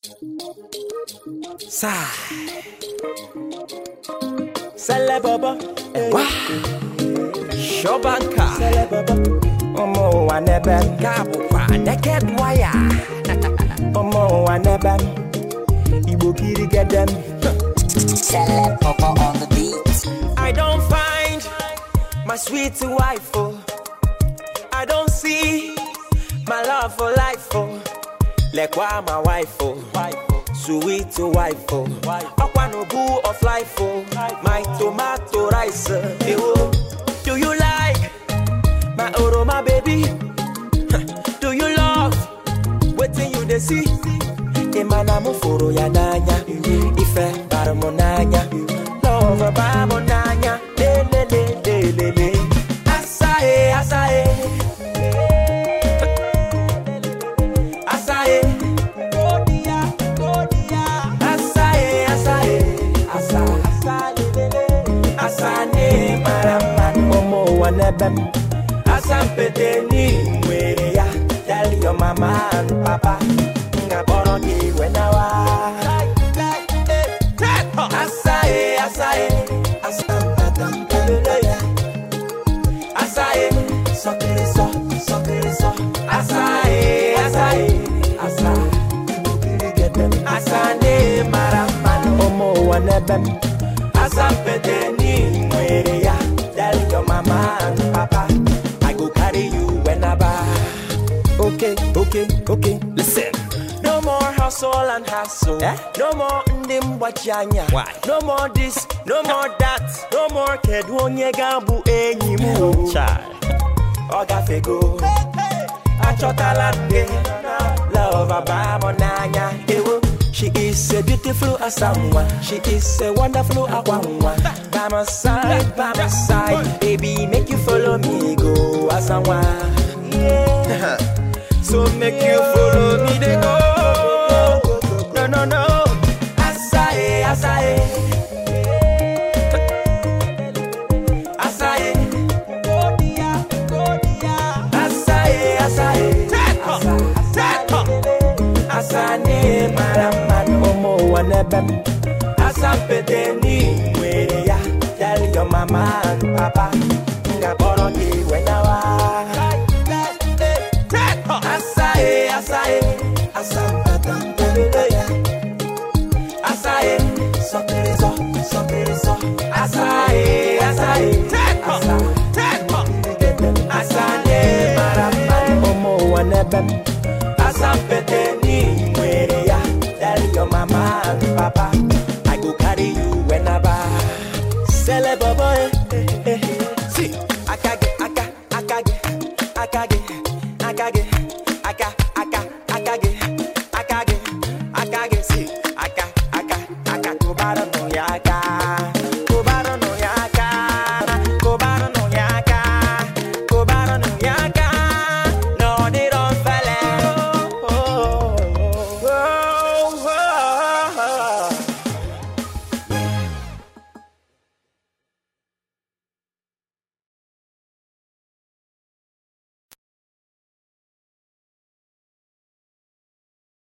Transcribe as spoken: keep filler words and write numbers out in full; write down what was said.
Sigh. Celebaba. Wow. Shobanka. Celebaba. Omo waneben. Gabu kwa naked wire. Omo waneben. Ibo kiri get them. Celebaba on the beat. I don't find my sweet wife, oh. I don't see my love for life, oh. Like why my wife, oh. Sweet wife, oh. Aquanobu of life, oh. My tomato rice, oh. Do you like my aroma, baby? Do you love waiting you they see? Imanamu foro ya nanya, ife baramonanya, love baramonanya, le le le le le le. Asae, asae, asae, godia, godia. Asae, asae, asa, asa le le le. Asane maraman, omo wanebem. Asampete ni mweria. Tell your mama and papa. When I Asae, asae, asae, sokere so, sokere so. Asae, asae, asae, asane maraman, omo wanebem. Asampete ni mweria. Tell your mama and papa, I go carry you whenever. Okay, okay, okay, listen. No more hustle and hassle. Eh? No more ndimbwachanya. Why? No more this, no more that. No more kedwonye gabu enyimu. Child. Oga fego. Achotalande. Love abamonanya. Ewo. She is a beautiful asamwa. She is a wonderful akwamwa. By my side, by my side. Baby, make you follow me, go asamwa. Yeah. So make you follow me, they go. No, no, no. Asae, asae. Asae. Godia, godia. Asae, asae. Teko, teko. Asane maraman, omo wanebem. Asampete ni mweria. Tell your mama and papa. Ngaboro ki wenawa. Asae, asae, asampete. Asae, sokere so, sokere so. Asae, asae, teko, teko. Asane maraman, omo wanebem. Asampete